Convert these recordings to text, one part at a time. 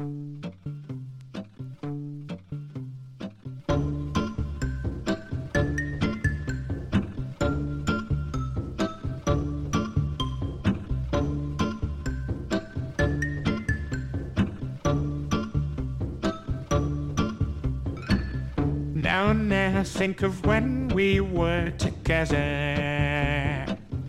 Now and then I think of when we were together,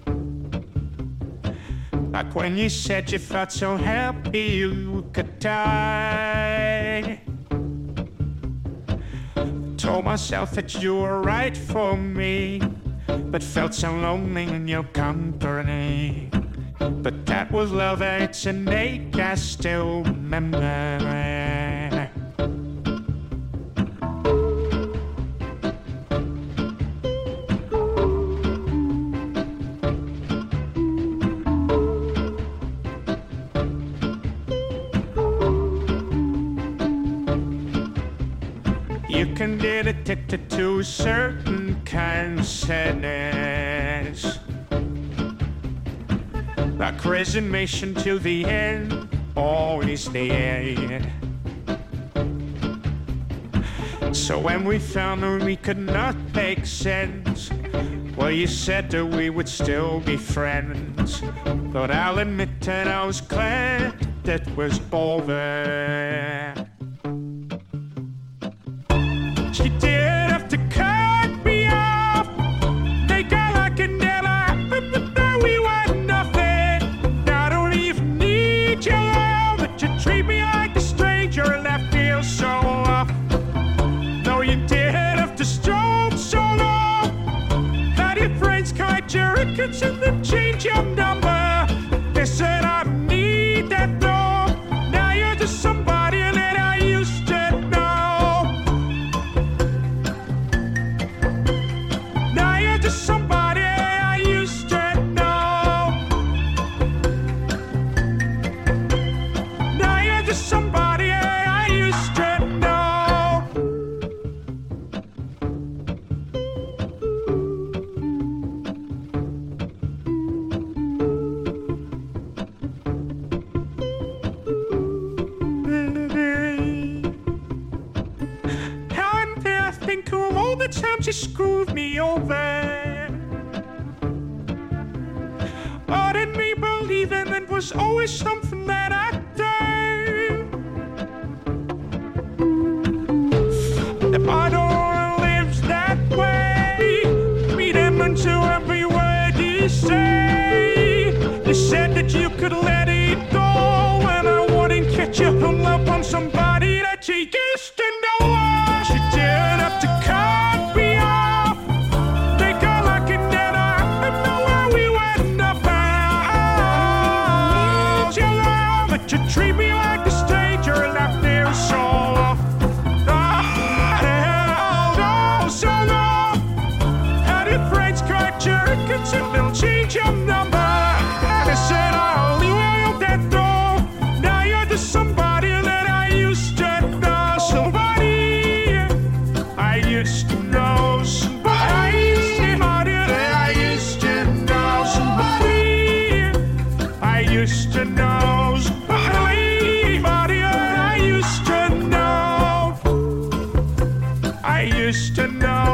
like when you said you felt so happy you could die. Told myself that you were right for me, but felt so lonely in your company. But that was love, it's innate, I still remember. You can get addicted to certain kinds of sadness, like resignation till the end, always the end. So when we found that we could not make sense, well, you said that we would still be friends. But I'll admit that I was glad that was over. She did have to cut me off, make it like it never happened, but then we were nothing. I don't even need your love, but you treat me like a stranger, and that feels so off. No, you did have to stroke so long that your friends caught your records and then change your number. They said I don't need that though. Now you're just somebody that I used to know. Just somebody I used to know. Now you're just somebody I used to know. Now and then I think of all the times you screwed me over. Believing it was always something that I'd do. If I don't live that way, read him into every word you say. You said that you could let it go, and I wouldn't catch you hung up on somebody that you used to know. She did have to cut me off, make her like it never happened, know where we went up. But you treat me like a stranger, and I feel so off. Oh, so long. Had your friends caught your records and they'll change your number. And I said I'll leave you that door. Now you're just somebody that I used to know. Somebody I used to know. Somebody that I used to know. Somebody I used to know. I used to know.